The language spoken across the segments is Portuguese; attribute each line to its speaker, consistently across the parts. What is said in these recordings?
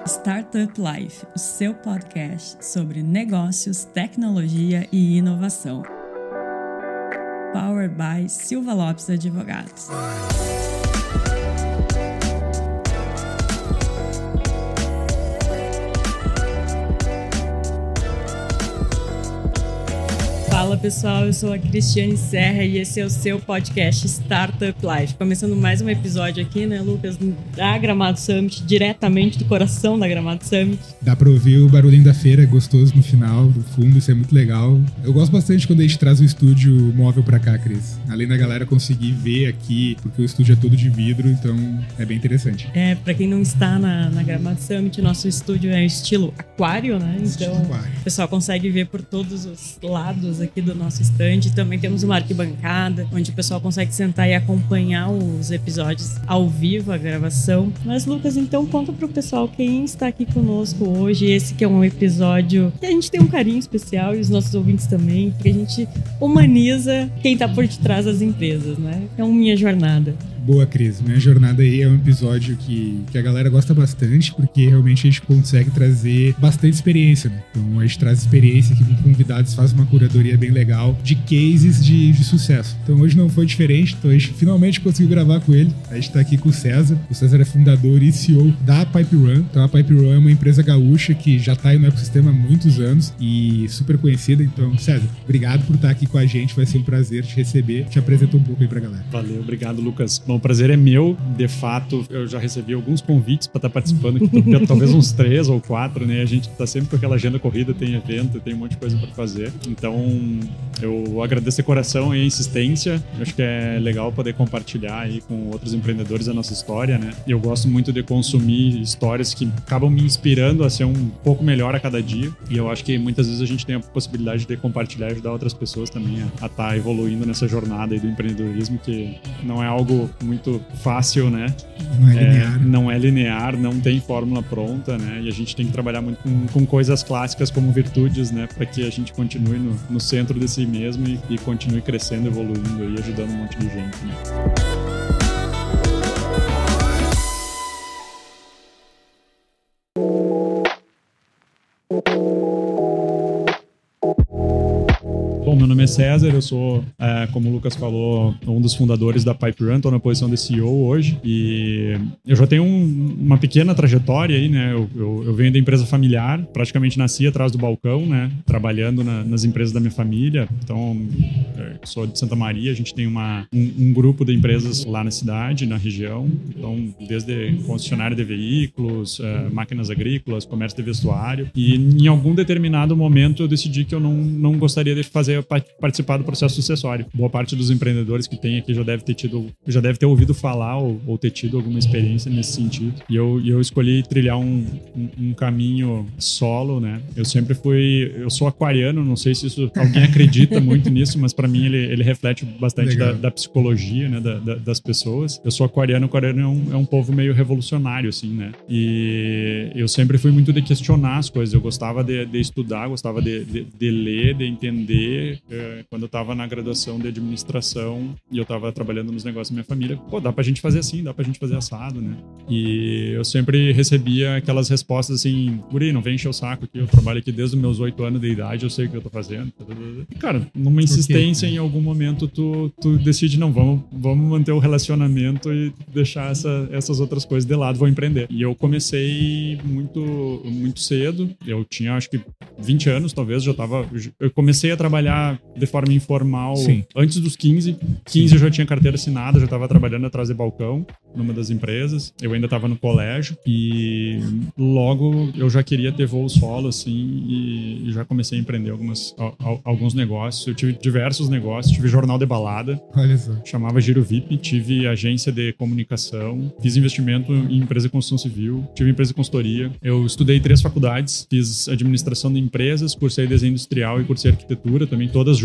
Speaker 1: Startup Life, o seu podcast sobre negócios, tecnologia e inovação. Powered by Silva Lopes Advogados. Fala pessoal, eu sou a Cristiane Serra e esse é o seu podcast Startup Life. Começando mais um episódio aqui, né, Lucas, da Gramado Summit, diretamente do coração da Gramado Summit.
Speaker 2: Dá pra ouvir o barulhinho da feira, gostoso no final, do fundo, isso é muito legal. Eu gosto bastante quando a gente traz o estúdio móvel pra cá, Cris. Além da galera conseguir ver aqui, porque o estúdio é todo de vidro, então é bem interessante.
Speaker 1: Pra quem não está na Gramado Summit, nosso estúdio é estilo aquário, né? Então o pessoal consegue ver por todos os lados aqui do nosso stand. Também temos uma arquibancada onde o pessoal consegue sentar e acompanhar os episódios ao vivo, a gravação. Mas Lucas, então conta pro pessoal quem está aqui conosco hoje. Esse que é um episódio que a gente tem um carinho especial e os nossos ouvintes também, porque a gente humaniza quem tá por detrás das empresas, né? É uma Minha Jornada.
Speaker 2: Boa, Cris. Minha Jornada aí é um episódio que a galera gosta bastante, porque realmente a gente consegue trazer bastante experiência, né? Então a gente traz experiência aqui com convidados, faz uma curadoria bem legal de cases de sucesso. Então hoje não foi diferente, então a gente finalmente conseguiu gravar com ele. A gente tá aqui com o César. O César é fundador e CEO da PipeRun. Então a PipeRun é uma empresa gaúcha que já tá aí no ecossistema há muitos anos e super conhecida. Então, César, obrigado por estar aqui com a gente. Vai ser um prazer te receber. Te apresenta um pouco aí pra galera.
Speaker 3: Valeu, obrigado, Lucas. Bom, o prazer é meu. De fato, eu já recebi alguns convites para estar participando, talvez uns 3 ou 4, né? A gente tá sempre com aquela agenda corrida, tem evento, tem um monte de coisa para fazer. Então, eu agradeço de coração a insistência. Eu acho que é legal poder compartilhar aí com outros empreendedores a nossa história, né? E eu gosto muito de consumir histórias que acabam me inspirando a ser um pouco melhor a cada dia. E eu acho que muitas vezes a gente tem a possibilidade de compartilhar e ajudar outras pessoas também a estar evoluindo nessa jornada aí do empreendedorismo, que não é algo muito fácil, né?
Speaker 2: Não é linear.
Speaker 3: Não é linear, não tem fórmula pronta, né? E a gente tem que trabalhar muito com coisas clássicas como virtudes, né? Para que a gente continue no centro de si mesmo e continue crescendo, evoluindo e ajudando um monte de gente, né? Bom, meu nome é César, eu sou, como o Lucas falou, um dos fundadores da PipeRun, estou na posição de CEO hoje e eu já tenho uma pequena trajetória aí, né? Eu venho da empresa familiar, praticamente nasci atrás do balcão, né? Trabalhando nas empresas da minha família. Então, eu sou de Santa Maria, a gente tem um grupo de empresas lá na cidade, na região. Então, desde concessionária de veículos, máquinas agrícolas, comércio de vestuário. E em algum determinado momento eu decidi que eu não gostaria de participar do processo sucessório. Boa parte dos empreendedores que tem aqui já deve ter ouvido falar ou ter tido alguma experiência nesse sentido. E eu escolhi trilhar um caminho solo, né? Eu sou aquariano, não sei se alguém acredita muito nisso, mas para mim ele reflete bastante da psicologia, né? Das pessoas. Eu sou aquariano é um povo meio revolucionário, assim, né? E eu sempre fui muito de questionar as coisas. Eu gostava de estudar, gostava de ler, de entender. Quando eu estava na graduação de administração e eu estava trabalhando nos negócios da minha família, dá pra gente fazer assim, dá pra gente fazer assado, né? E eu sempre recebia aquelas respostas assim: guri, não vem encher o saco aqui, eu trabalho aqui desde os meus 8 anos de idade, eu sei o que eu tô fazendo. E, cara, numa insistência, em algum momento tu decide, não, vamos manter o relacionamento e deixar essas outras coisas de lado, vou empreender. E eu comecei muito, muito cedo, eu tinha acho que 20 anos, talvez, eu comecei a trabalhar de forma informal. Sim. Antes dos 15 eu já tinha carteira assinada, já estava trabalhando atrás de balcão numa das empresas. Eu ainda estava no colégio e logo eu já queria ter voo solo, assim, e já comecei a empreender alguns negócios. Eu tive diversos negócios, tive jornal de balada, chamava Giro VIP, tive agência de comunicação, fiz investimento em empresa de construção civil, tive empresa de consultoria. Eu estudei 3 faculdades, fiz administração de empresas, cursei desenho industrial e cursei arquitetura também, todas juntas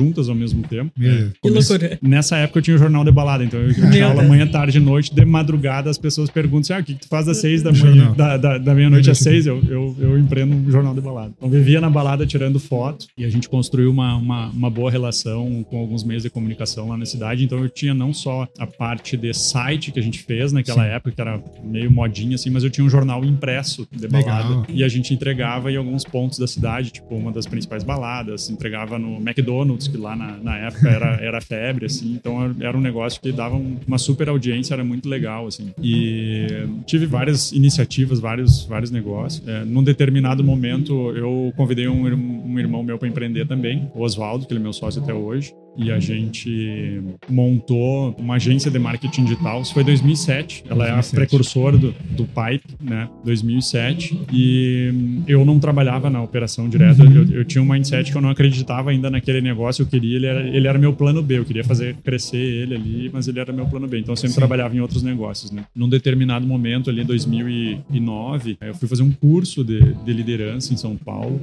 Speaker 3: juntas ao mesmo tempo.
Speaker 1: Que loucura.
Speaker 3: Nessa época eu tinha o jornal de balada, então eu tinha aula manhã, tarde e noite, de madrugada as pessoas perguntam assim, o que tu faz das 6 da manhã, da meia-noite às 6, eu empreendo um jornal de balada. Então vivia na balada tirando foto e a gente construiu uma boa relação com alguns meios de comunicação lá na cidade, então eu tinha não só a parte de site que a gente fez naquela época, que era meio modinha assim, mas eu tinha um jornal impresso de balada e a gente entregava em alguns pontos da cidade, tipo uma das principais baladas, entregava no McDonald's, que lá na época era febre, assim, então era um negócio que dava uma super audiência, era muito legal, assim. E tive várias iniciativas, vários negócios. Num determinado momento, eu convidei um irmão meu para empreender também, o Oswaldo, que ele é meu sócio até hoje. E a gente montou uma agência de marketing digital. Isso foi em 2007. Ela é a precursora do Pipe, né? 2007. E eu não trabalhava na operação direta. Eu tinha um mindset que eu não acreditava ainda naquele negócio. Eu queria, ele era meu plano B. Eu queria fazer crescer ele ali, mas ele era meu plano B. Então eu sempre trabalhava em outros negócios, né? Num determinado momento, ali em 2009, eu fui fazer um curso de liderança em São Paulo.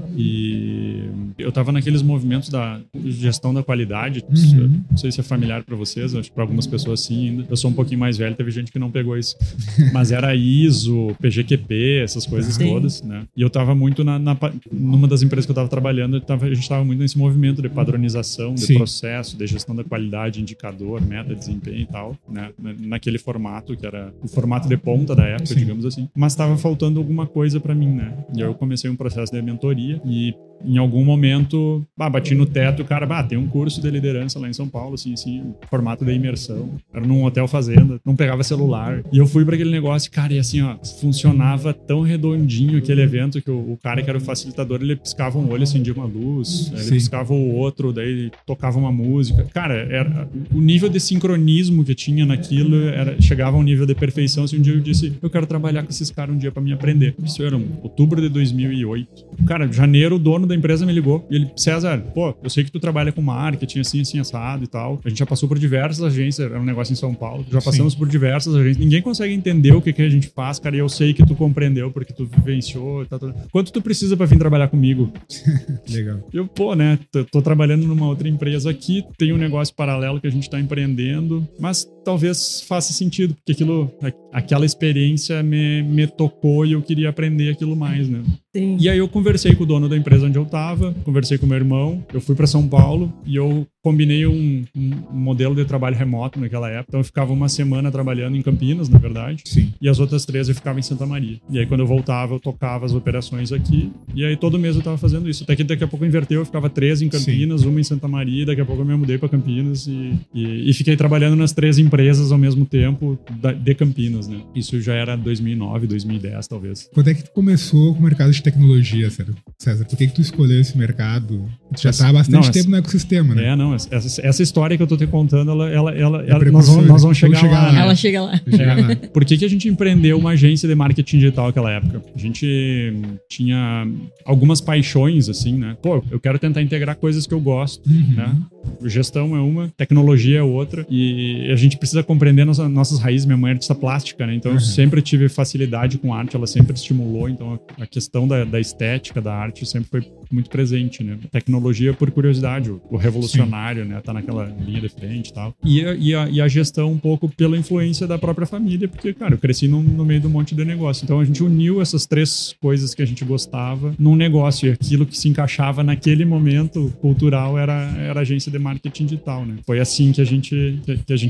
Speaker 3: E eu tava naqueles movimentos da gestão da qualidade. Não sei se é familiar para vocês, acho que para algumas pessoas sim ainda. Eu sou um pouquinho mais velho, teve gente que não pegou isso. Mas era ISO, PGQP, essas coisas todas, né? E eu tava muito numa das empresas que eu tava trabalhando, a gente tava muito nesse movimento de padronização, de processo, de gestão da qualidade, indicador, meta, desempenho e tal, né? Naquele formato, que era o formato de ponta da época, digamos assim. Mas tava faltando alguma coisa para mim, né? E aí eu comecei um processo de mentoria e em algum momento, bati no teto, o cara, tem um curso de liderança lá em São Paulo, assim, formato de imersão. Era num hotel fazenda, não pegava celular. E eu fui pra aquele negócio, cara, e assim, funcionava tão redondinho aquele evento que o cara que era o facilitador, ele piscava um olho, acendia uma luz, ele piscava o outro, daí tocava uma música. Cara, era o nível de sincronismo que tinha naquilo, chegava a um nível de perfeição, assim, um dia eu disse, eu quero trabalhar com esses caras um dia pra me aprender. Isso era outubro de 2008. Cara, janeiro, o dono da empresa me ligou e ele, César, eu sei que tu trabalha com marketing, assim, assado e tal. A gente já passou por diversas agências, era um negócio em São Paulo, já passamos por diversas agências. Ninguém consegue entender o que a gente faz, cara, e eu sei que tu compreendeu porque tu vivenciou e tal. Quanto tu precisa pra vir trabalhar comigo?
Speaker 2: Legal.
Speaker 3: Eu, né, tô trabalhando numa outra empresa aqui, tem um negócio paralelo que a gente tá empreendendo, mas talvez faça sentido, porque aquela experiência me tocou e eu queria aprender aquilo mais, né?
Speaker 1: Sim.
Speaker 3: E aí eu conversei com o dono da empresa onde eu tava, conversei com o meu irmão, eu fui para São Paulo e eu combinei um modelo de trabalho remoto naquela época. Então eu ficava uma semana trabalhando em Campinas, na verdade.
Speaker 2: Sim.
Speaker 3: E as outras 3 eu ficava em Santa Maria. E aí quando eu voltava, eu tocava as operações aqui. E aí todo mês eu tava fazendo isso. Até que daqui a pouco inverteu, eu ficava 3 em Campinas, uma em Santa Maria. Daqui a pouco eu me mudei para Campinas e fiquei trabalhando nas 3 empresas ao mesmo tempo de Campinas, né? Isso já era 2009, 2010 talvez.
Speaker 2: Quando é que tu começou com o mercado de tecnologia, César? Por que tu escolheu esse mercado? Tu já tá há bastante tempo no ecossistema, né?
Speaker 3: Essa história que eu tô te contando, nós vamos chegar lá.
Speaker 1: Ela chega lá.
Speaker 3: Por que a gente empreendeu uma agência de marketing digital naquela época? A gente tinha algumas paixões, assim, né? Eu quero tentar integrar coisas que eu gosto, né? Gestão é uma, tecnologia é outra, e a gente precisa compreender nossas raízes. Minha mãe é artista plástica, né? Então eu sempre tive facilidade com arte, ela sempre estimulou, então a questão da estética, da arte sempre foi muito presente, né? Tecnologia por curiosidade, o revolucionário, né? Tá naquela linha de frente e tal. E a gestão um pouco pela influência da própria família, porque, cara, eu cresci no meio de um monte de negócio. Então a gente uniu essas 3 coisas que a gente gostava num negócio, e aquilo que se encaixava naquele momento cultural era a agência de marketing digital, né? Foi assim que a gente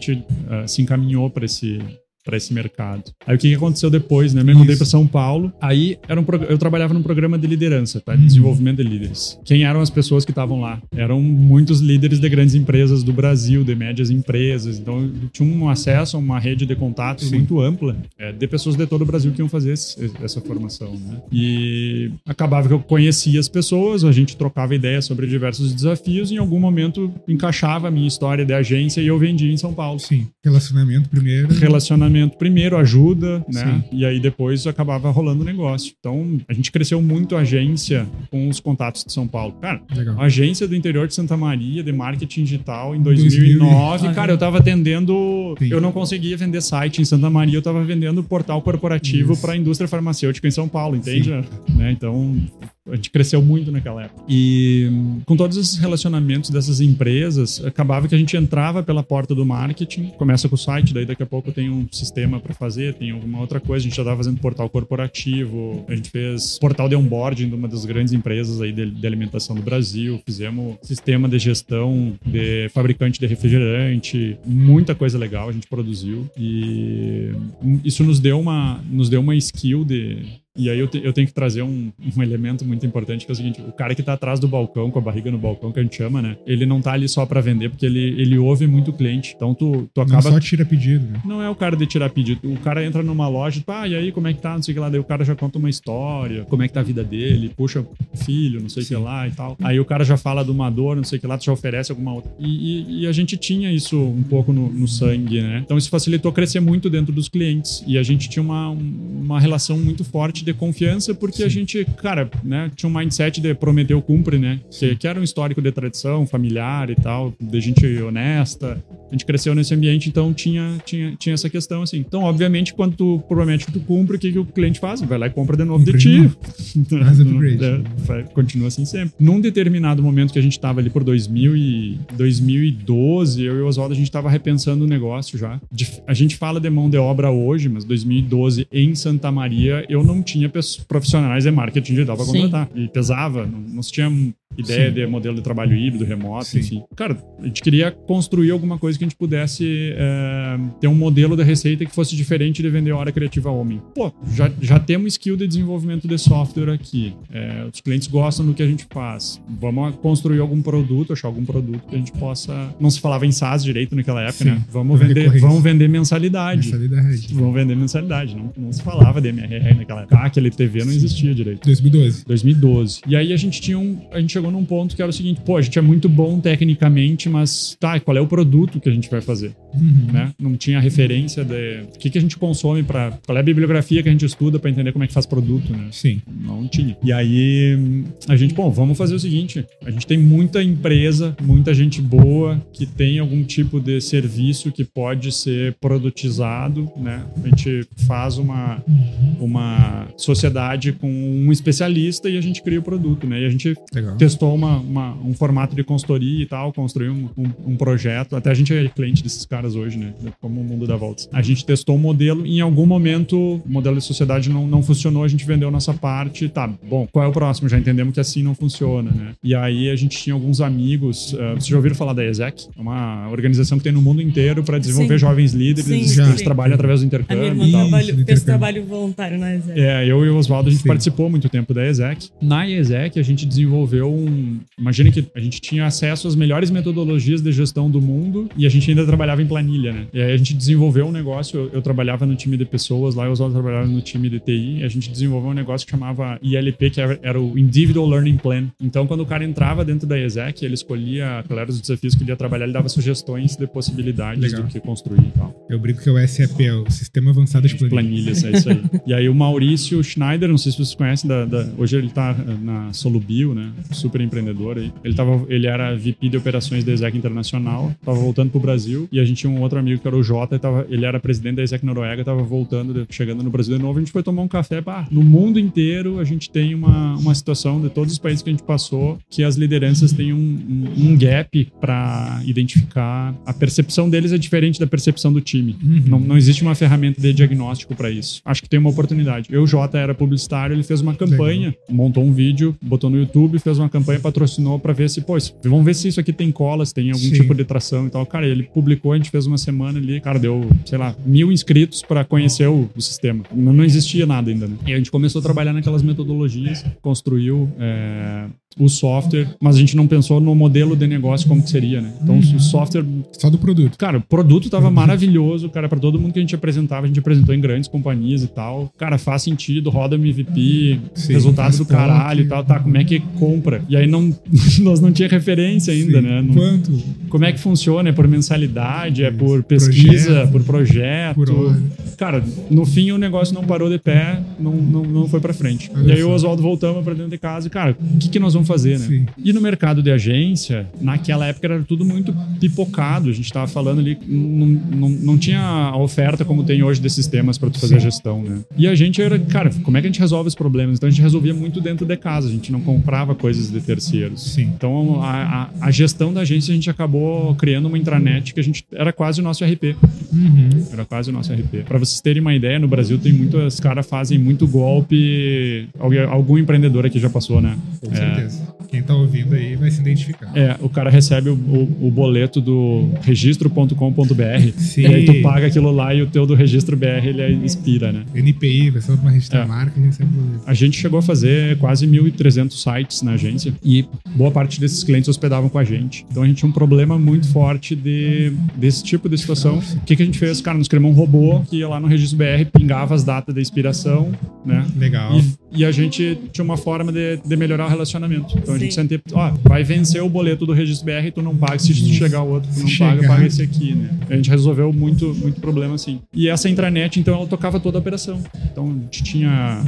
Speaker 3: se encaminhou para esse mercado. Aí o que aconteceu depois, né? Eu me mudei para São Paulo. Aí eu trabalhava num programa de liderança, tá? Desenvolvimento de líderes. Quem eram as pessoas que estavam lá? Eram muitos líderes de grandes empresas do Brasil, de médias empresas. Então eu tinha um acesso a uma rede de contatos muito ampla de pessoas de todo o Brasil que iam fazer essa formação, né? E acabava que eu conhecia as pessoas, a gente trocava ideias sobre diversos desafios e em algum momento encaixava a minha história de agência e eu vendia em São Paulo.
Speaker 2: Sim. Relacionamento
Speaker 3: primeiro, ajuda, né? E aí depois acabava rolando o negócio. Então, a gente cresceu muito a agência com os contatos de São Paulo. Cara, a agência do interior de Santa Maria, de marketing digital, em 2009, cara, eu tava atendendo... Eu não conseguia vender site em Santa Maria, eu tava vendendo portal corporativo para a indústria farmacêutica em São Paulo, entende? Né? Então, A gente cresceu muito naquela época. E com todos esses relacionamentos dessas empresas, acabava que a gente entrava pela porta do marketing, começa com o site, daí daqui a pouco tem um sistema para fazer, tem alguma outra coisa, a gente já estava fazendo portal corporativo, a gente fez portal de onboarding de uma das grandes empresas aí de alimentação do Brasil, fizemos sistema de gestão de fabricante de refrigerante, muita coisa legal a gente produziu, e isso nos deu uma skill de... E aí eu tenho que trazer um elemento muito importante, que é o seguinte: o cara que tá atrás do balcão, com a barriga no balcão, que a gente chama, né? Ele não tá ali só pra vender, porque ele ouve muito o cliente. Então tu acaba...
Speaker 2: Não só tira pedido, né?
Speaker 3: Não é o cara de tirar pedido. O cara entra numa loja, e aí, como é que tá? Não sei o que lá. Daí o cara já conta uma história, como é que tá a vida dele, puxa filho, não sei o que lá e tal. Aí o cara já fala de uma dor, não sei o que lá, tu já oferece alguma outra. E a gente tinha isso um pouco no sangue, né? Então isso facilitou crescer muito dentro dos clientes. E a gente tinha uma relação muito forte de confiança, porque a gente, cara, né, tinha um mindset de prometeu, cumpre, né? Que era um histórico de tradição familiar e tal, de gente honesta. A gente cresceu nesse ambiente, então tinha essa questão, assim. Então, obviamente, quando tu promete que tu cumpre, o que o cliente faz? Vai lá e compra de novo de ti. Continua assim sempre. Num determinado momento que a gente tava ali por 2012, eu e o Oswaldo, a gente tava repensando o negócio já. A gente fala de mão de obra hoje, mas 2012 em Santa Maria, eu não tinha profissionais de marketing que dava pra contratar. E pesava, não se tinha ideia de modelo de trabalho híbrido, remoto, enfim. Cara, a gente queria construir alguma coisa que a gente pudesse ter um modelo de receita que fosse diferente de vender hora criativa a homem. Pô, já temos skill de desenvolvimento de software aqui. Os clientes gostam do que a gente faz. Vamos construir algum produto, achar algum produto que a gente possa... Não se falava em SaaS direito naquela época, né? Vamos vender mensalidade. Vamos vender mensalidade. Não se falava de MRR naquela época. Aquele TV não existia direito. 2012. E aí a gente chegou num ponto que era o seguinte: pô, a gente é muito bom tecnicamente, mas qual é o produto que a gente vai fazer? Né? Não tinha referência de o que a gente consome, qual é a bibliografia que a gente estuda para entender como é que faz produto, né?
Speaker 2: Sim.
Speaker 3: Não tinha. E aí a gente, vamos fazer o seguinte: a gente tem muita empresa, muita gente boa que tem algum tipo de serviço que pode ser produtizado, né? A gente faz uma sociedade com um especialista e a gente cria o produto, né? E a gente testou um formato de consultoria e tal, construiu um projeto. Até a gente é cliente desses caras hoje, né? Como o mundo dá voltas. A gente testou um modelo, em algum momento o modelo de sociedade não funcionou, a gente vendeu nossa parte. Tá, bom, qual é o próximo? Já entendemos que assim não funciona, né? E aí a gente tinha alguns amigos, vocês já ouviram falar da ESEC? É uma organização que tem no mundo inteiro para desenvolver jovens líderes. Eles trabalham através do intercâmbio.
Speaker 1: A minha irmã fez trabalho voluntário na ESEC.
Speaker 3: Eu e o Oswaldo, a gente participou muito tempo da ESEC. Na ESEC, a gente desenvolveu imagina que a gente tinha acesso às melhores metodologias de gestão do mundo e a gente ainda trabalhava em planilha, né? E aí a gente desenvolveu um negócio, eu trabalhava no time de pessoas lá, o Oswaldo trabalhava no time de TI, e a gente desenvolveu um negócio que chamava ILP, que era o Individual Learning Plan. Então, quando o cara entrava dentro da ESEC, ele escolhia quais eram os desafios que ele ia trabalhar, ele dava sugestões de possibilidades do que construir e tal.
Speaker 2: Eu brinco que é o SAP, é o Sistema Avançado de
Speaker 3: Planilhas. É isso aí. E aí o Maurício Schneider, não sei se vocês conhecem, hoje ele tá na Solubio, né? Super empreendedor aí. Ele era VP de operações da ESEC Internacional, tava voltando pro Brasil, e a gente tinha um outro amigo que era o Jota, ele era presidente da ESEC Noruega, tava chegando no Brasil de novo, a gente foi tomar um café. No mundo inteiro a gente tem uma situação de todos os países que a gente passou, que as lideranças têm um gap para identificar. A percepção deles é diferente da percepção do time. Não existe uma ferramenta de diagnóstico para isso. Acho que tem uma oportunidade. O Jota era publicitário, ele fez uma campanha, montou um vídeo, botou no YouTube, fez uma campanha, patrocinou para ver se, vamos ver se isso aqui tem cola, se tem algum tipo de tração e tal. Cara, ele publicou, a gente fez uma semana ali, cara, deu, 1.000 inscritos para conhecer o sistema. Não existia nada ainda, né? E a gente começou a trabalhar naquelas metodologias, construiu o software, mas a gente não pensou no modelo de negócio como que seria, né? Então, o software...
Speaker 2: Só do produto.
Speaker 3: Cara, o produto tava maravilhoso, cara, para todo mundo que a gente apresentava, a gente apresentou em grandes companhias e tal. Cara, faz sentido, roda MVP, resultado do caralho e tal, tá, como é que compra? E aí nós não tinha referência ainda, né?
Speaker 2: Quanto?
Speaker 3: Como é que funciona? É por mensalidade? É por pesquisa? Por projeto?
Speaker 2: Por hora.
Speaker 3: Cara, no fim o negócio não parou de pé, não foi pra frente. E aí o Oswaldo voltamos pra dentro de casa e, cara, o que nós vamos vamos fazer, né?
Speaker 2: Sim.
Speaker 3: E no mercado de agência, naquela época era tudo muito pipocado. A gente estava falando ali, não tinha a oferta como tem hoje de sistemas para tu fazer a gestão, né? E a gente era, cara, como é que a gente resolve os problemas? Então a gente resolvia muito dentro de casa, a gente não comprava coisas de terceiros.
Speaker 2: Sim.
Speaker 3: Então a gestão da agência a gente acabou criando uma intranet que a gente era quase o nosso RP. Era quase o nosso RP. Para vocês terem uma ideia, no Brasil tem muitos caras fazem muito golpe. Algum empreendedor aqui já passou, né?
Speaker 2: Com certeza. Quem tá ouvindo aí vai se identificar.
Speaker 3: O cara recebe o boleto do registro.com.br
Speaker 2: Sim.
Speaker 3: e aí tu paga aquilo lá e o teu do registro BR ele expira, né?
Speaker 2: NPI, vai só pra registrar a marca e recebe o boleto.
Speaker 3: A gente chegou a fazer quase 1.300 sites na agência e boa parte desses clientes hospedavam com a gente. Então a gente tinha um problema muito forte desse tipo de situação. O que a gente fez? Cara, nos criamos um robô que ia lá no registro BR, pingava as datas da expiração, né?
Speaker 2: Legal.
Speaker 3: E a gente tinha uma forma de melhorar o relacionamento. Então a gente sempre, vai vencer o boleto do registro BR e tu não paga. Se chegar o outro, tu não paga esse aqui, né? A gente resolveu muito problema assim. E essa intranet, então, ela tocava toda a operação. Então a gente tinha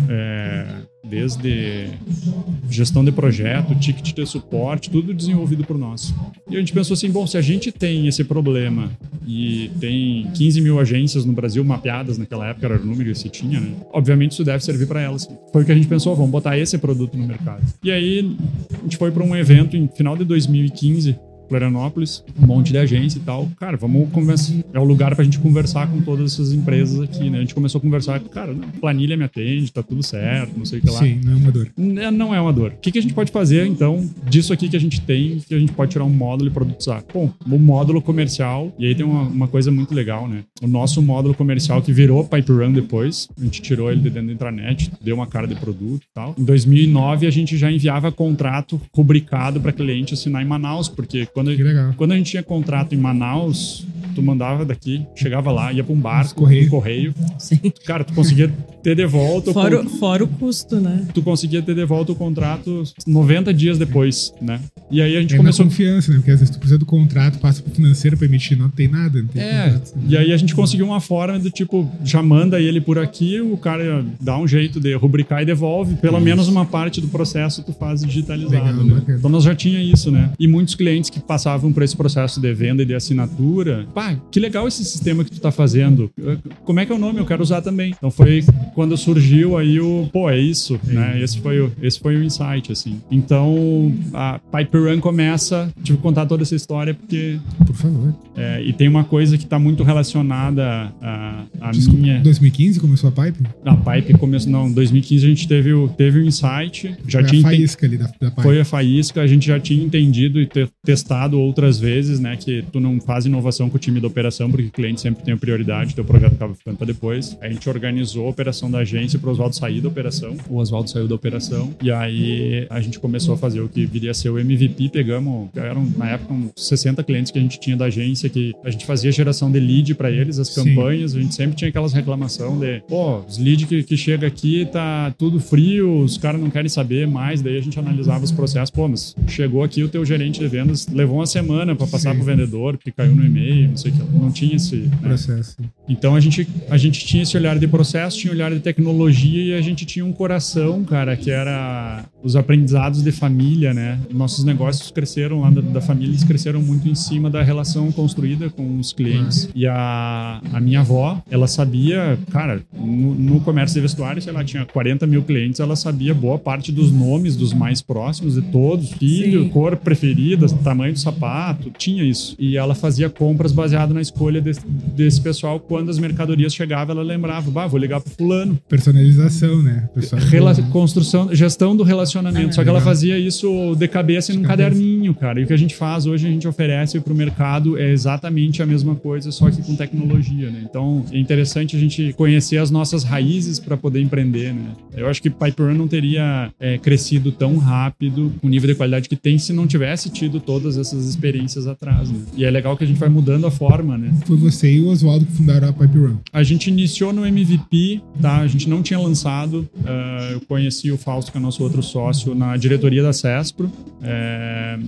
Speaker 3: desde gestão de projeto, ticket de suporte, tudo desenvolvido por nós. E a gente pensou assim, bom, se a gente tem esse problema e tem 15 mil agências no Brasil mapeadas naquela época, era o número que se tinha, né? Obviamente isso deve servir para elas. Foi o que a gente pensou, vamos botar esse produto no mercado. E aí a gente foi para um evento em final de 2015, Florianópolis, um monte de agência e tal. Cara, vamos conversar. É o lugar pra gente conversar com todas essas empresas aqui, né? A gente começou a conversar, cara, planilha me atende, tá tudo certo, não sei o que lá.
Speaker 2: Sim, não é uma dor.
Speaker 3: Não é uma dor. O que a gente pode fazer, então, disso aqui que a gente tem, que a gente pode tirar um módulo e produtizar? Bom, o módulo comercial, e aí tem uma coisa muito legal, né? O nosso módulo comercial que virou PipeRun depois, a gente tirou ele de dentro da intranet, deu uma cara de produto e tal. Em 2009, a gente já enviava contrato rubricado para cliente assinar em Manaus, porque quando a gente tinha contrato em Manaus, tu mandava daqui, chegava lá, ia pra um barco, um correio.
Speaker 1: Sim.
Speaker 3: Cara, tu conseguia ter de volta...
Speaker 1: Fora o custo, né?
Speaker 3: Tu conseguia ter de volta o contrato 90 dias depois, né? E aí a gente
Speaker 2: começou... confiança, né? Porque às vezes tu precisa do contrato, passa pro financeiro pra emitir, não tem nada. Não tem contrato.
Speaker 3: E aí a gente conseguiu uma forma do tipo, já manda ele por aqui, o cara dá um jeito de rubricar e devolve. Pelo menos uma parte do processo tu faz digitalizado, né? Então nós já tinha isso, né? E muitos clientes que passavam por esse processo de venda e de assinatura, pá, que legal esse sistema que tu tá fazendo. Como é que é o nome? Eu quero usar também. Então foi quando surgiu aí é isso, né? Esse foi o insight, assim. Então a PipeRun começa, tive que contar toda essa história porque...
Speaker 2: Por favor.
Speaker 3: E tem uma coisa que tá muito relacionada a minha...
Speaker 2: 2015 começou a Pipe?
Speaker 3: A Pipe começou... Não, em 2015 a gente teve o insight.
Speaker 2: Já tinha a faísca ali da Pipe.
Speaker 3: Foi a faísca, a gente já tinha entendido e testado outras vezes, né? Que tu não faz inovação com o time da operação, porque o cliente sempre tem a prioridade, teu projeto acaba ficando para depois. A gente organizou a operação da agência para o Oswaldo sair da operação. O Oswaldo saiu da operação e aí a gente começou a fazer o que viria a ser o MVP. Pegamos, na época, uns 60 clientes que a gente tinha da agência, que a gente fazia geração de lead para eles, as campanhas. A gente sempre tinha aquelas reclamações de, os leads que chega aqui tá tudo frio, os caras não querem saber mais. Daí a gente analisava os processos. Mas chegou aqui o teu gerente de vendas, levou uma semana para passar pro vendedor, porque caiu no e-mail, não sei o que. Não tinha esse
Speaker 2: processo.
Speaker 3: Então a gente tinha esse olhar de processo, tinha um olhar de tecnologia e a gente tinha um coração, cara, que era os aprendizados de família, né? Nossos negócios cresceram lá da família, eles cresceram muito em cima da relação construída com os clientes. E a minha avó, ela sabia, cara, no comércio de vestuário, sei lá, tinha 40 mil clientes, ela sabia boa parte dos nomes dos mais próximos de todos, filho, cor preferida, tamanho do sapato, tinha isso. E ela fazia compras baseado na escolha desse pessoal. Quando as mercadorias chegavam, ela lembrava, vou ligar pro fulano.
Speaker 2: Personalização, né?
Speaker 3: Construção, gestão do relacionamento. Só que ela fazia isso de cabeça e num caderninho, cara. E o que a gente faz hoje, a gente oferece pro mercado é exatamente a mesma coisa, só que com tecnologia, né? Então, é interessante a gente conhecer as nossas raízes para poder empreender, né? Eu acho que PipeRun não teria crescido tão rápido, com o nível de qualidade que tem, se não tivesse tido todas essas experiências atrás, né? E é legal que a gente vai mudando a forma, né?
Speaker 2: Foi você e o Oswaldo que fundaram a PipeRun.
Speaker 3: A gente iniciou no MVP, tá? A gente não tinha lançado. Eu conheci o Fausto, que é nosso outro sócio, na diretoria da CESPRO.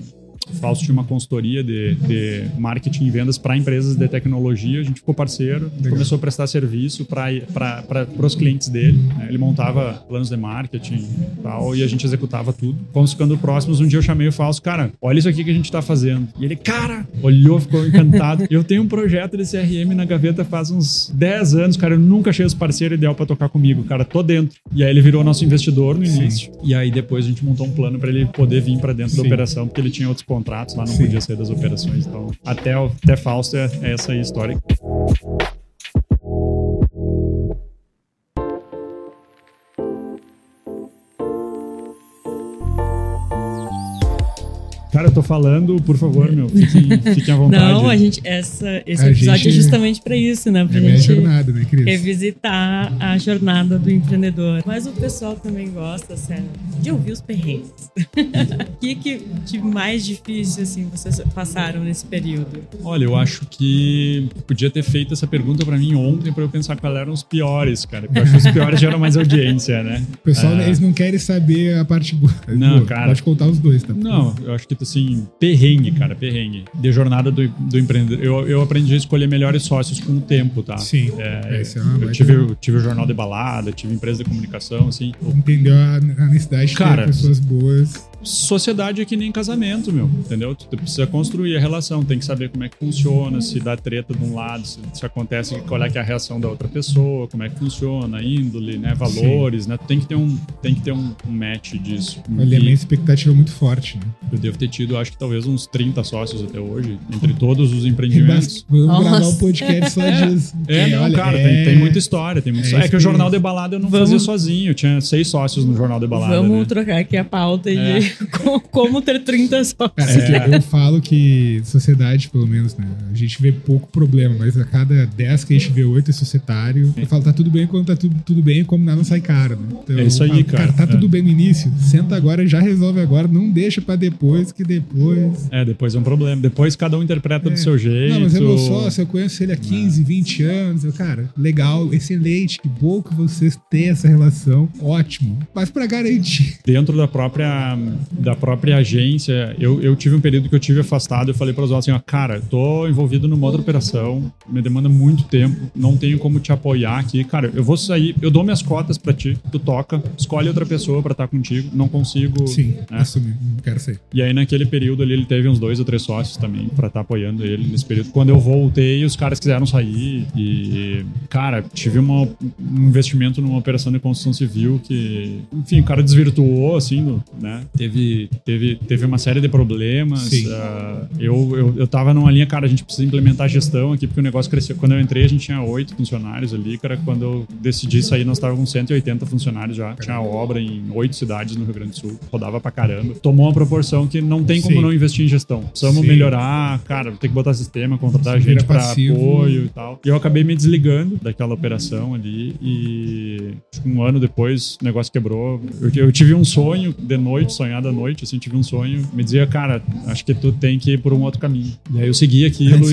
Speaker 3: O Fausto tinha uma consultoria de marketing e vendas para empresas de tecnologia. A gente ficou parceiro, começou a prestar serviço para os clientes dele. Né? Ele montava planos de marketing e tal, e a gente executava tudo. Fomos ficando próximos. Um dia eu chamei o Fausto, cara, olha isso aqui que a gente tá fazendo. E ele, cara, olhou, ficou encantado. Eu tenho um projeto de CRM na gaveta faz uns 10 anos, cara, eu nunca achei esse parceiro ideal para tocar comigo. Cara, tô dentro. E aí ele virou nosso investidor no início. E aí depois a gente montou um plano para ele poder vir para dentro da operação, porque ele tinha outros contratos lá, não podia sair das operações. Então, até Fausto é essa aí a história. Cara, eu tô falando, por favor, meu, fiquem à vontade.
Speaker 1: Não, esse episódio é justamente pra isso, né? Pra gente
Speaker 2: jornada, né, Cris?
Speaker 1: Revisitar a jornada do empreendedor. Mas o pessoal também gosta, sério, de ouvir os perrengues. O que de mais difícil, assim, vocês passaram nesse período?
Speaker 3: Olha, eu acho que podia ter feito essa pergunta pra mim ontem pra eu pensar quais eram os piores, cara. Porque eu acho que os piores geram mais audiência, né?
Speaker 2: O pessoal, eles não querem saber a parte boa.
Speaker 3: Não, cara.
Speaker 2: Pode contar os dois, tá?
Speaker 3: Não, eu acho que assim, perrengue, perrengue. De jornada do empreendedor. Eu aprendi a escolher melhores sócios com o tempo, tá?
Speaker 2: Sim.
Speaker 3: Eu tive o jornal de balada, tive empresa de comunicação, assim.
Speaker 2: Entendeu a necessidade de ter pessoas boas.
Speaker 3: Sociedade é que nem casamento, meu, entendeu? Tu precisa construir a relação, tem que saber como é que funciona, se dá treta de um lado, se acontece, qual é que é a reação da outra pessoa, como é que funciona, índole, né, valores, né? Tu tem que ter um match disso.
Speaker 2: Olha, a minha expectativa é muito forte, né?
Speaker 3: Eu devo ter tido, acho que talvez uns 30 sócios até hoje, entre todos os empreendimentos.
Speaker 2: Vamos gravar um podcast só disso.
Speaker 3: Tem muita história, tem muita história. É que o jornal de balada eu não fazia sozinho, eu tinha 6 sócios no jornal de balada.
Speaker 1: Vamos trocar aqui a pauta de como ter 30 sócios.
Speaker 2: Eu falo que sociedade, pelo menos, né? A gente vê pouco problema, mas a cada 10 que a gente vê 8 é societário. Eu falo, tá tudo bem quando tá tudo bem, como nada sai caro, né? Então,
Speaker 3: é isso aí, cara.
Speaker 2: Tá tudo bem no início, senta agora e já resolve agora, não deixa pra depois, que depois...
Speaker 3: Depois é um problema. Depois cada um interpreta do seu jeito.
Speaker 2: Não, mas é meu sócio, eu conheço ele há 15, 20 anos. Cara, legal, excelente, que bom que vocês têm essa relação, ótimo. Mas pra garantir...
Speaker 3: Dentro da própria agência, eu tive um período que eu tive afastado, eu falei para os outros assim, cara, tô envolvido numa outra operação, me demanda muito tempo, não tenho como te apoiar aqui, cara, eu vou sair, eu dou minhas cotas para ti, tu toca, escolhe outra pessoa para estar contigo, não consigo...
Speaker 2: Sim, assumir, não quero ser.
Speaker 3: E aí naquele período ali, ele teve uns 2 ou 3 sócios também para estar apoiando ele nesse período. Quando eu voltei, os caras quiseram sair e, cara, tive um investimento numa operação de construção civil que, enfim, o cara desvirtuou, assim, né, teve uma série de problemas. Eu tava numa linha, cara, a gente precisa implementar a gestão aqui, porque o negócio cresceu. Quando eu entrei, a gente tinha 8 funcionários ali, cara. Quando eu decidi sair, nós estávamos com 180 funcionários já. Tinha obra em 8 cidades no Rio Grande do Sul. Rodava pra caramba. Tomou uma proporção que não tem como não investir em gestão. Precisamos melhorar, cara, tem que botar sistema, contratar gente pra apoio e tal. E eu acabei me desligando daquela operação ali e acho que um ano depois o negócio quebrou. Eu tive um sonho de noite, sonhada à noite, assim, tive um sonho, me dizia, cara, acho que tu tem que ir por um outro caminho. E aí eu segui aquilo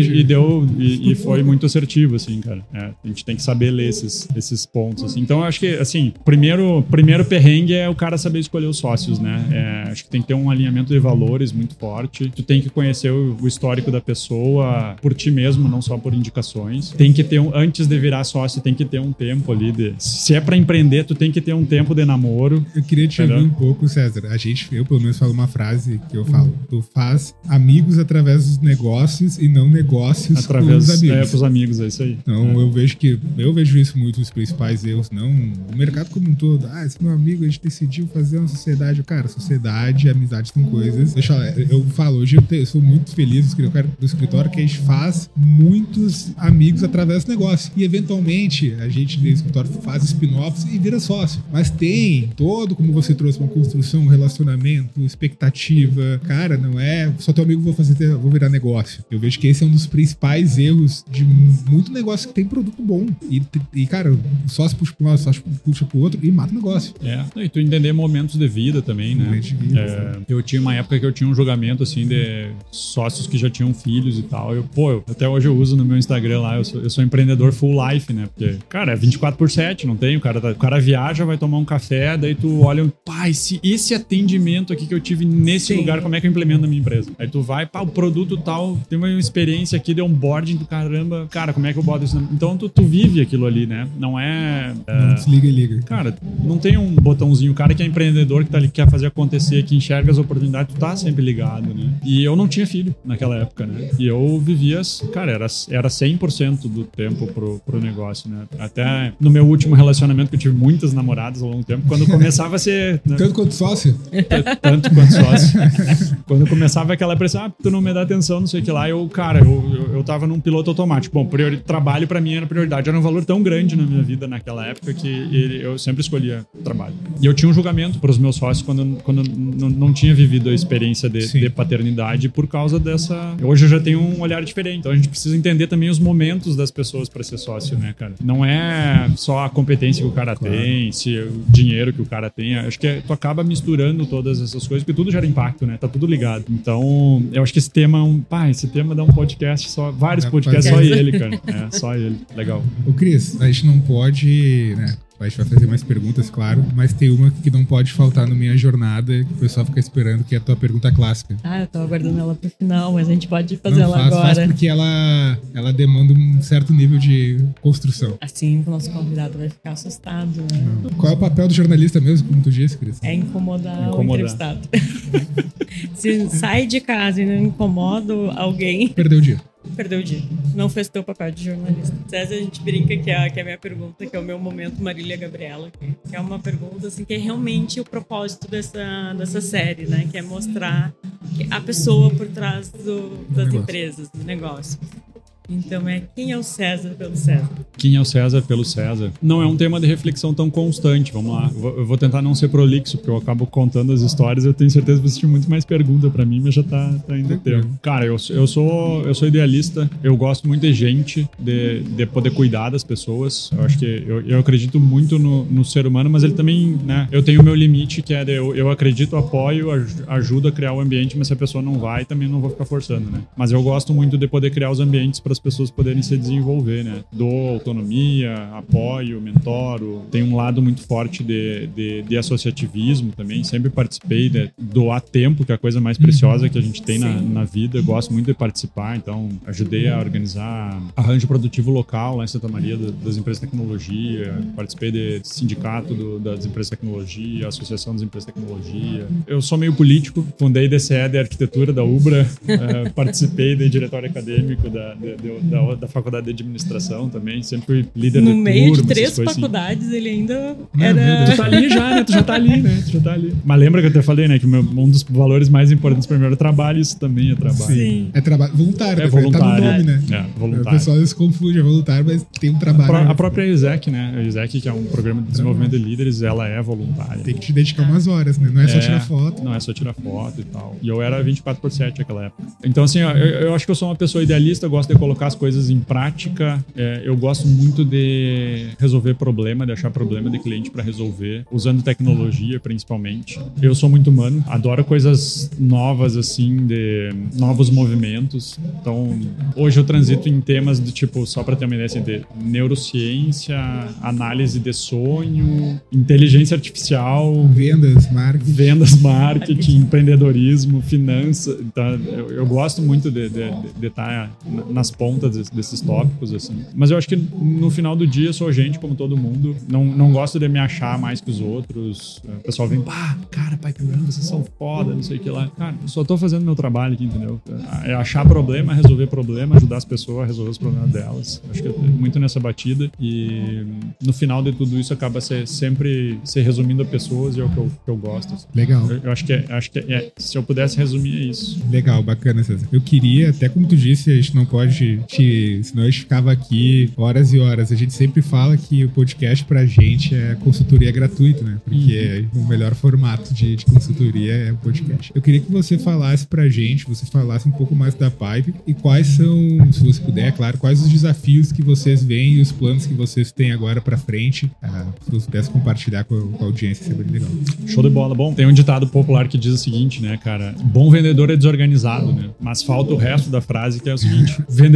Speaker 3: e foi muito assertivo, assim, cara. A gente tem que saber ler esses pontos, assim. Então, eu acho que, assim, primeiro perrengue é o cara saber escolher os sócios, né? Acho que tem que ter um alinhamento de valores muito forte. Tu tem que conhecer o histórico da pessoa por ti mesmo, não só por indicações. Tem que ter antes de virar sócio, tem que ter um tempo ali se é pra empreender, tu tem que ter um tempo de namoro.
Speaker 2: Eu queria te ouvir um pouco, César. Eu pelo menos falo uma frase que eu falo. Tu faz amigos através dos negócios e não negócios
Speaker 3: através,
Speaker 2: com os amigos.
Speaker 3: Com os amigos, é isso aí.
Speaker 2: Então eu vejo isso muito nos principais erros, não o mercado como um todo. Esse meu amigo, a gente decidiu fazer uma sociedade. Cara, sociedade e amizade são coisas. Eu falo, hoje eu sou muito feliz do escritório que a gente faz muitos amigos através do negócio. E eventualmente a gente no escritório faz spin-offs e vira sócio. Mas tem todo, como você trouxe, uma construção, um relacionamento, expectativa. Cara, não é só teu amigo vou virar negócio. Eu vejo que esse é um dos principais erros de muito negócio que tem produto bom. E cara, o sócio puxa para um lado, o sócio puxa pro outro e mata o negócio.
Speaker 3: E tu entender momentos de vida também, né? Eu tinha uma época que eu tinha um julgamento, assim, de sócios que já tinham filhos e tal. Até hoje eu uso no meu Instagram lá, eu sou empreendedor full life, né? Porque, cara, é 24/7, não tem? O cara viaja, vai tomar um café, daí tu olha, esse é entendimento aqui que eu tive nesse lugar, como é que eu implemento na minha empresa. Aí tu vai, o produto tal, tem uma experiência aqui de onboarding do caramba, cara, como é que eu boto isso? Então tu vive aquilo ali, né? Não é...
Speaker 2: Não desliga e liga.
Speaker 3: Cara, não tem um botãozinho, o cara que é empreendedor, que tá ali, quer fazer acontecer, que enxerga as oportunidades, tu tá sempre ligado, né? E eu não tinha filho naquela época, né? E eu vivia, cara, era 100% do tempo pro negócio, né? Até no meu último relacionamento, que eu tive muitas namoradas ao longo do tempo, quando começava a ser... Né?
Speaker 2: Tanto quanto sócio?
Speaker 3: Tanto quanto sócio. Quando começava aquela pressão, tu não me dá atenção, não sei o que lá, eu tava num piloto automático. Bom, trabalho pra mim era prioridade. Era um valor tão grande na minha vida naquela época que eu sempre escolhia trabalho. E eu tinha um julgamento pros meus sócios quando não tinha vivido a experiência de paternidade por causa dessa... Hoje eu já tenho um olhar diferente. Então a gente precisa entender também os momentos das pessoas pra ser sócio, né, cara? Não é só a competência que o cara tem, se o dinheiro que o cara tem. Acho que tu acaba misturando todas essas coisas, porque tudo gera impacto, né? Tá tudo ligado. Então, eu acho que esse tema dá um podcast só, vários podcasts, só ele, cara. Só ele. Legal.
Speaker 2: Ô, Cris, a gente não pode, né? A gente vai fazer mais perguntas, claro, mas tem uma que não pode faltar na minha jornada, que o pessoal fica esperando, que é a tua pergunta clássica.
Speaker 1: Eu tô aguardando ela pro final, mas a gente pode fazer ela agora.
Speaker 2: Faz porque ela demanda um certo nível de construção.
Speaker 1: Assim, o nosso convidado vai ficar assustado, né?
Speaker 2: Qual é o papel do jornalista mesmo, como tu disse, Cris?
Speaker 1: É incomodar o entrevistado. Se sai de casa e não incomoda alguém...
Speaker 2: Perdeu o dia.
Speaker 1: Não fez teu papel de jornalista. César, a gente brinca que é a minha pergunta, que é o meu momento Marília Gabriela, que é uma pergunta assim, que é realmente o propósito dessa série, né? Que é mostrar a pessoa por trás das empresas, do negócio. Então quem é o César pelo César?
Speaker 3: Quem é o César pelo César? Não é um tema de reflexão tão constante, vamos lá. Eu vou tentar não ser prolixo, porque eu acabo contando as histórias, eu tenho certeza que você tinha muito mais pergunta pra mim, mas já tá indo tempo. Cara, eu sou idealista, eu gosto muito de gente, de poder cuidar das pessoas. Eu acho que eu acredito muito no ser humano, mas ele também, né, eu tenho o meu limite, que é eu acredito, apoio, ajudo a criar o ambiente, mas se a pessoa não vai, também não vou ficar forçando, né? Mas eu gosto muito de poder criar os ambientes para as pessoas poderem se desenvolver, né? Dou autonomia, apoio, mentoro. Tem um lado muito forte de associativismo também. Sempre participei de doar tempo, que é a coisa mais preciosa que a gente tem na vida. Eu gosto muito de participar, então ajudei a organizar arranjo produtivo local lá em Santa Maria das empresas de tecnologia. Participei de sindicato das empresas de tecnologia, associação das empresas de tecnologia. Eu sou meio político, fundei DCE de arquitetura da UBRA, participei do diretório acadêmico da faculdade de administração também, sempre fui líder de turma.
Speaker 1: No meio de 3 faculdades, assim. Ele ainda era...
Speaker 3: Tu tá ali já, né? Tu já tá ali. Mas lembra que eu até falei, né? Que um dos valores mais importantes pra mim era o trabalho, isso também é trabalho.
Speaker 1: Sim.
Speaker 2: É trabalho voluntário,
Speaker 3: é voluntário.
Speaker 2: Tá no nome, né?
Speaker 3: Voluntário.
Speaker 2: O pessoal se confunde, é voluntário, mas tem um trabalho.
Speaker 3: A própria ESEC, né? A ESEC, que é um programa de desenvolvimento de líderes, ela é voluntária.
Speaker 2: Tem que te dedicar umas horas, né? Não é só tirar foto.
Speaker 3: Não é só tirar foto e tal. E eu era 24/7 naquela época. Então, assim, eu acho que eu sou uma pessoa idealista, gosto de colocar as coisas em prática. Eu gosto muito de resolver problema, de achar problema de cliente para resolver, usando tecnologia principalmente. Eu sou muito humano, adoro coisas novas, assim, de novos movimentos. Então, hoje eu transito em temas do tipo, só para ter uma ideia, assim, de neurociência, análise de sonho, inteligência artificial,
Speaker 2: vendas,
Speaker 3: marketing, empreendedorismo, finanças. Então, eu gosto muito de estar nas pontas desses tópicos, assim. Mas eu acho que no final do dia eu sou gente como todo mundo. Não gosto de me achar mais que os outros. O pessoal vem, cara, Piperun, vocês são foda, não sei o que lá. Cara, eu só tô fazendo meu trabalho aqui, entendeu? É achar problema, resolver problema, ajudar as pessoas a resolver os problemas delas. Acho que eu tô muito nessa batida e no final de tudo isso acaba sempre se resumindo a pessoas e é o que eu gosto. Assim.
Speaker 2: Legal.
Speaker 3: Eu acho que se eu pudesse resumir, é isso.
Speaker 2: Legal, bacana, César. Eu queria, até como tu disse, a gente não pode senão a gente ficava aqui horas e horas. A gente sempre fala que o podcast pra gente é consultoria gratuita, né? Porque o melhor formato de consultoria é o podcast. Eu queria que você falasse pra gente, você falasse um pouco mais da Pipe e quais são, se você puder, claro, quais os desafios que vocês veem e os planos que vocês têm agora pra frente. Se você pudesse compartilhar com a audiência, seria bem legal.
Speaker 3: Show de bola. Bom, tem um ditado popular que diz o seguinte, né, cara? Bom vendedor é desorganizado, né? Mas falta o resto da frase, que é o seguinte: vendedor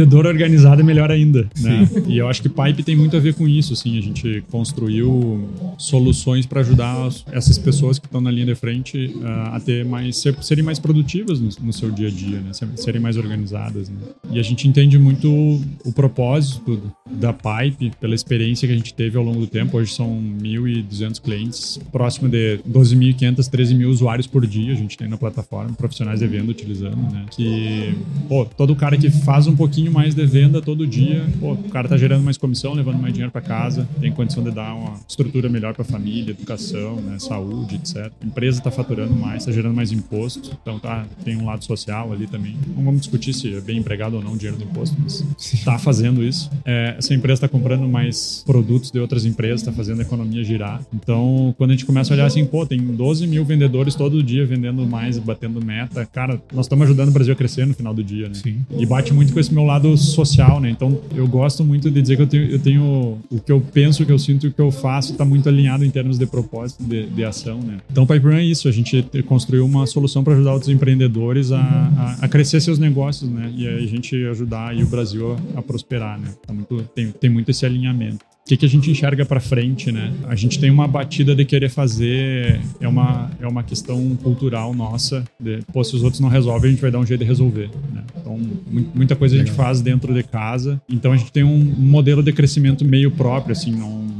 Speaker 3: empreendedor organizado é melhor ainda, né? E eu acho que Pipe tem muito a ver com isso, assim. A gente construiu soluções para ajudar essas pessoas que estão na linha de frente a ter serem mais produtivas no seu dia a dia, né? Serem mais organizadas, né? E a gente entende muito o propósito da Pipe pela experiência que a gente teve ao longo do tempo. Hoje são 1.200 clientes, próximo de 12.500, 13.000 usuários por dia a gente tem na plataforma, profissionais de venda utilizando, né? Que, todo cara que faz um pouquinho mais de venda todo dia, o cara tá gerando mais comissão, levando mais dinheiro para casa, tem condição de dar uma estrutura melhor para a família, educação, né? Saúde, etc. A empresa tá faturando mais, tá gerando mais imposto, então tem um lado social ali também. Não vamos discutir se é bem empregado ou não o dinheiro do imposto, mas tá fazendo isso. Essa empresa está comprando mais produtos de outras empresas, está fazendo a economia girar. Então, quando a gente começa a olhar assim, tem 12 mil vendedores todo dia vendendo mais, batendo meta, cara, nós estamos ajudando o Brasil a crescer no final do dia, né?
Speaker 2: Sim.
Speaker 3: E bate muito com esse meu lado social, né? Então, eu gosto muito de dizer que eu tenho o que eu penso, o que eu sinto e o que eu faço está muito alinhado em termos de propósito, de ação, né? Então, o PipeRun é isso, a gente construiu uma solução para ajudar outros empreendedores a crescer seus negócios, né? E aí a gente ajudar aí o Brasil a prosperar, né? Tem muito esse alinhamento. O que a gente enxerga para frente, né? A gente tem uma batida de querer fazer, é uma questão cultural nossa, se os outros não resolvem, a gente vai dar um jeito de resolver, né? Então, muita coisa a gente faz dentro de casa, então a gente tem um modelo de crescimento meio próprio, assim,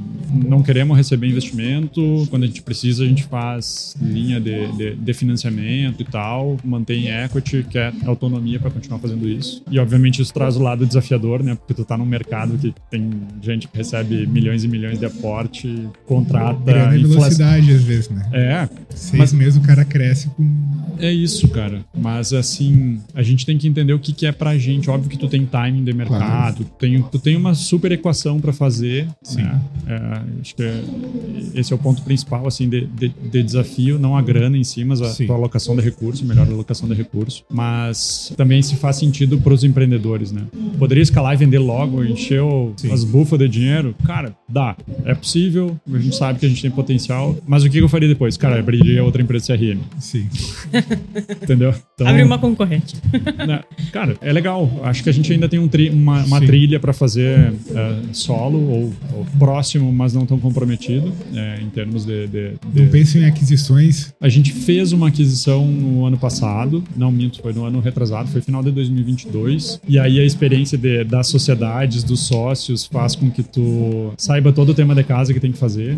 Speaker 3: não queremos receber investimento, quando a gente precisa a gente faz linha de financiamento e tal, mantém equity, quer autonomia para continuar fazendo isso. E obviamente isso traz o lado desafiador, né? Porque tu tá num mercado que tem gente que recebe milhões e milhões de aporte, contrata...
Speaker 2: Grande velocidade às vezes, né? 6 meses o cara cresce com...
Speaker 3: É isso, cara. Mas assim, a gente tem que entender o que é pra gente. Óbvio que tu tem timing de mercado, tu tem uma super equação pra fazer, né? Acho que esse é o ponto principal, assim, de desafio, não a grana em si, mas a tua alocação de recurso, melhor alocação de recurso, mas também se faz sentido pros empreendedores, né? Poderia escalar e vender logo, encher as bufas de dinheiro? Cara, dá. É possível, a gente sabe que a gente tem potencial, mas o que eu faria depois? Cara, abriria outra empresa de CRM.
Speaker 2: Sim.
Speaker 3: Entendeu? Então,
Speaker 1: abrir uma concorrente.
Speaker 3: Né? Cara, é legal. Acho que a gente ainda tem uma trilha para fazer solo ou próximo, mas não tão comprometido em termos de...
Speaker 2: Não penso em aquisições.
Speaker 3: A gente fez uma aquisição no ano passado, não minto, foi no ano retrasado, foi final de 2022, e aí a experiência das sociedades, dos sócios, faz com que tu saiba todo o tema de casa que tem que fazer.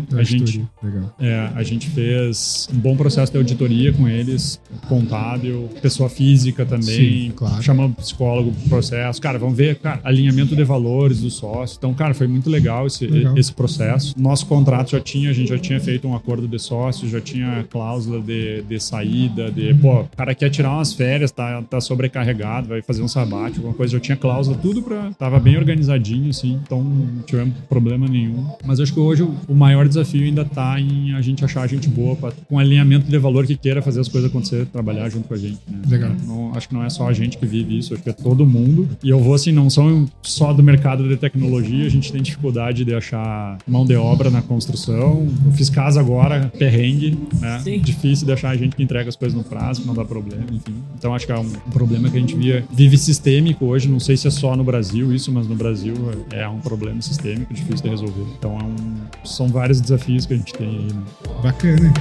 Speaker 3: A gente fez um bom processo de auditoria com eles, contábil, pessoa física também.
Speaker 2: Sim, claro.
Speaker 3: Chamamos psicólogo pro processo. Cara, vamos ver, alinhamento de valores do sócio. Então, cara, foi muito legal esse processo. Nosso contrato a gente já tinha feito um acordo de sócios, já tinha cláusula de saída, o cara quer tirar umas férias, tá sobrecarregado, vai fazer um sabático, alguma coisa, já tinha cláusula, tudo tava bem organizadinho, assim, então não tivemos problema nenhum. Mas acho que hoje o maior desafio ainda tá em a gente achar gente boa, com alinhamento de valor que queira fazer as coisas acontecer, trabalhar junto com a gente, né?
Speaker 2: Legal.
Speaker 3: Acho que não é só a gente que vive isso, acho que é todo mundo. E eu vou assim, não são só do mercado de tecnologia, a gente tem dificuldade de achar mão de obra na construção. Eu fiz casa agora, perrengue, né?
Speaker 1: Sim.
Speaker 3: Difícil de achar a gente que entrega as coisas no prazo, que não dá problema, enfim. Então acho que é um problema que a gente vive sistêmico hoje, não sei se é só no Brasil isso, mas no Brasil é um problema sistêmico, difícil de resolver. Então são vários desafios que a gente tem aí, né?
Speaker 2: Bacana.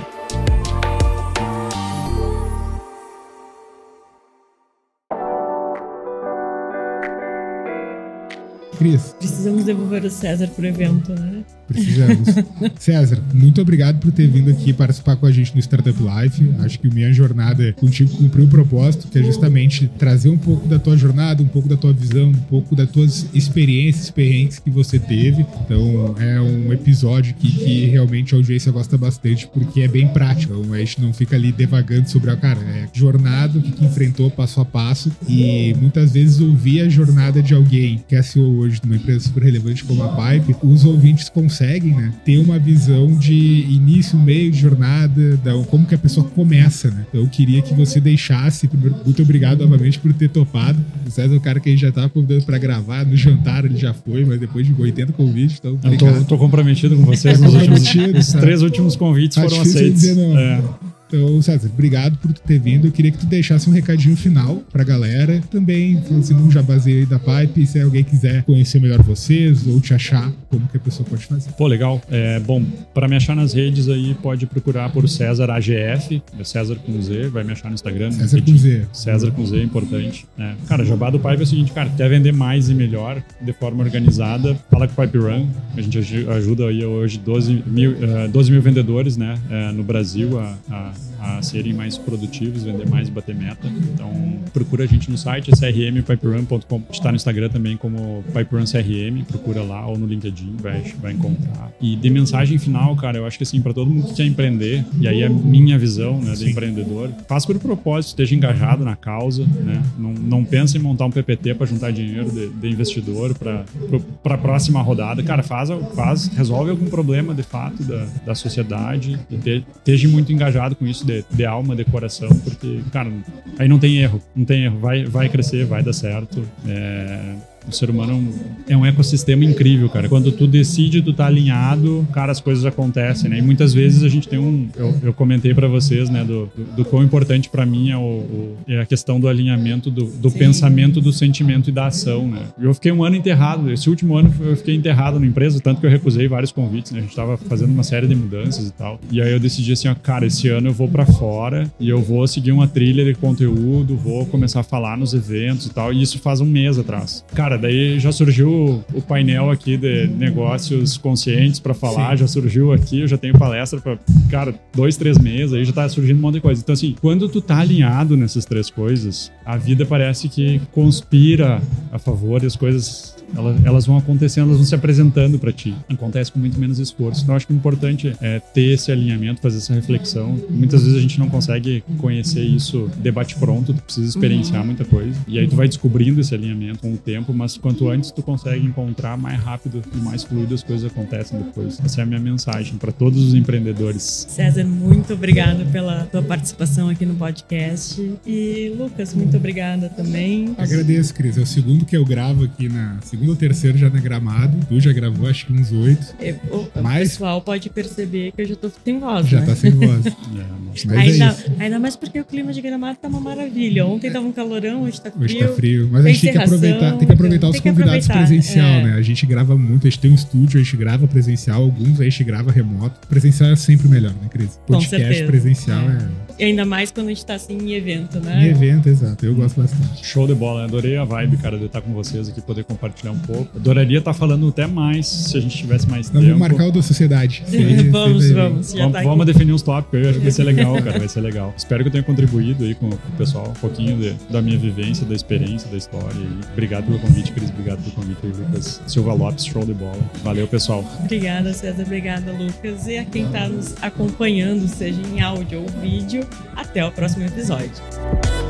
Speaker 2: Cris.
Speaker 1: Precisamos devolver o César pro evento, né?
Speaker 2: Precisamos. César, muito obrigado por ter vindo aqui participar com a gente no Startup Life. Acho que minha jornada contigo cumpriu o propósito, que é justamente trazer um pouco da tua jornada, um pouco da tua visão, um pouco das tuas experiências, perrengues que você teve. Então, é um episódio que realmente a audiência gosta bastante, porque é bem prático. Então, a gente não fica ali devagando sobre jornada, o que enfrentou passo a passo. E muitas vezes ouvir a jornada de alguém que é CEO hoje numa empresa super relevante como a Pipe, os ouvintes conseguem, né, ter uma visão de início, meio de jornada, como que a pessoa começa, né? Então eu queria que você deixasse, primeiro, muito obrigado novamente por ter topado. O César é o cara que a gente já estava convidando para gravar, no jantar ele já foi, mas depois de 80 convites, então obrigado.
Speaker 3: Eu tô comprometido com vocês nos 3 últimos convites foram aceitos.
Speaker 2: Então, César, obrigado por tu ter vindo. Eu queria que tu deixasse um recadinho final pra galera. Também, assim, um jabazinho aí da Pipe, se alguém quiser conhecer melhor vocês ou te achar, como que a pessoa pode fazer.
Speaker 3: Pô, legal. Bom, pra me achar nas redes aí, pode procurar por César AGF, César com Z, vai me achar no Instagram.
Speaker 2: César com Z.
Speaker 3: César com Z, importante. Cara, jabá do Pipe é o seguinte, cara, quer vender mais e melhor, de forma organizada, fala com o Pipe Run. A gente ajuda aí hoje 12 mil vendedores, né, no Brasil a serem mais produtivos, vender mais e bater meta. Então, procura a gente no site, é crmpiperun.com. A gente está no Instagram também como Piperun CRM, procura lá ou no LinkedIn, vai encontrar. E de mensagem final, cara, eu acho que assim, para todo mundo que quer empreender, e aí é a minha visão, né, do empreendedor, faz por propósito, esteja engajado na causa, né? Não pense em montar um PPT para juntar dinheiro de investidor para a próxima rodada. Cara, resolve algum problema de fato da sociedade, esteja muito engajado com isso de alma, de coração, porque, cara, aí não tem erro, vai crescer, vai dar certo. O ser humano é um ecossistema incrível, cara. Quando tu decide, tu tá alinhado, cara, as coisas acontecem, né? E muitas vezes a gente tem eu comentei pra vocês, né, do quão importante pra mim é a questão do alinhamento do pensamento, do sentimento e da ação, né? Eu fiquei um ano enterrado. Esse último ano eu fiquei enterrado na empresa, tanto que eu recusei vários convites, né? A gente tava fazendo uma série de mudanças e tal. E aí eu decidi assim, ó, cara, esse ano eu vou pra fora e eu vou seguir uma trilha de conteúdo, vou começar a falar nos eventos e tal. E isso faz um mês atrás. Cara, daí já surgiu o painel aqui de negócios conscientes pra falar, já surgiu aqui, eu já tenho palestra pra, cara, 2-3 meses, aí já tá surgindo um monte de coisa. Então assim, quando tu tá alinhado nessas três coisas, a vida parece que conspira a favor e as coisas, elas vão acontecendo, elas vão se apresentando pra ti. Acontece com muito menos esforço. Então acho que o importante é ter esse alinhamento, fazer essa reflexão. Muitas vezes a gente não consegue conhecer isso de bate-pronto, tu precisa experienciar muita coisa. E aí tu vai descobrindo esse alinhamento com o tempo, mas quanto antes tu consegue encontrar, mais rápido e mais fluido as coisas acontecem depois. Essa é a minha mensagem para todos os empreendedores.
Speaker 1: César, muito obrigado pela tua participação aqui no podcast. E Lucas, muito obrigada também.
Speaker 2: Agradeço, Cris. É o segundo que eu gravo aqui segundo ou terceiro já na Gramado. Tu já gravou acho que uns 8.
Speaker 1: O pessoal pode perceber que eu já tô sem voz,
Speaker 2: já, né? Tá sem voz.
Speaker 1: Ainda mais porque o clima de Gramado tá uma maravilha. Ontem tava um calorão, hoje tá frio.
Speaker 2: Hoje tá frio. Mas a gente tem que aproveitar os convidados presencial, né? A gente grava muito, a gente tem um estúdio, a gente grava presencial, alguns a gente grava remoto. Presencial é sempre melhor, né, Cris? Podcast presencial
Speaker 1: E ainda mais quando a gente tá assim em evento, né?
Speaker 2: Em evento, exato. Eu gosto bastante.
Speaker 3: Show de bola. Adorei a vibe, cara, de estar com vocês aqui, poder compartilhar um pouco. Adoraria estar falando até mais, se a gente tivesse mais tempo.
Speaker 2: Vamos marcar o da sociedade.
Speaker 3: Vamos definir uns tópicos aí, acho que vai ser legal, cara, vai ser legal. Espero que eu tenha contribuído aí com o pessoal um pouquinho da minha vivência, da experiência, da história. E obrigado pelo convite, Cris. Obrigado pelo convite aí, Lucas Silva Lopes. Show de bola. Valeu, pessoal.
Speaker 1: Obrigada, César. Obrigada, Lucas. E a quem está nos acompanhando, seja em áudio ou vídeo, até o próximo episódio.